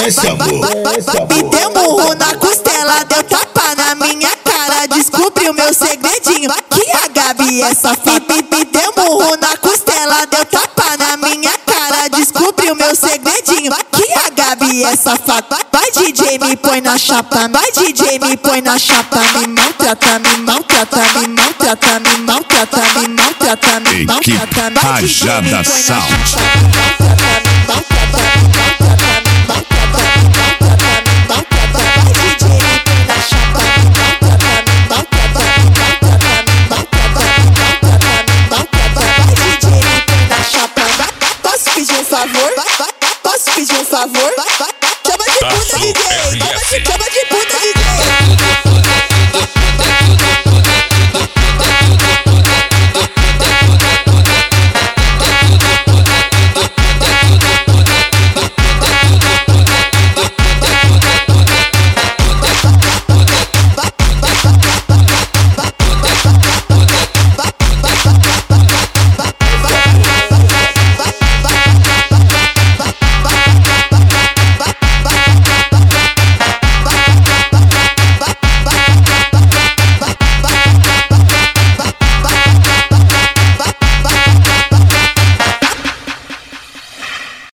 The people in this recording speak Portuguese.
desce, amor. Me deu murro na costela, deu tapa na minha cara. Descobriu meu segredinho, que a Gabi é safada. Me deu murro na costela, deu tapa na minha cara. Descobriu meu segredinho, que a Gabi é safada. Vai DJ, me põe na chapa. Vai DJ, me põe na chapa. Me maltrata, me maltrata, me maltrata, me maltrata, me maltrata, me maltrata. Equipe Rajada Sound. Posso pedir um favor? Posso pedir um favor? Chama de puta, DJ! Chama de puta, DJ!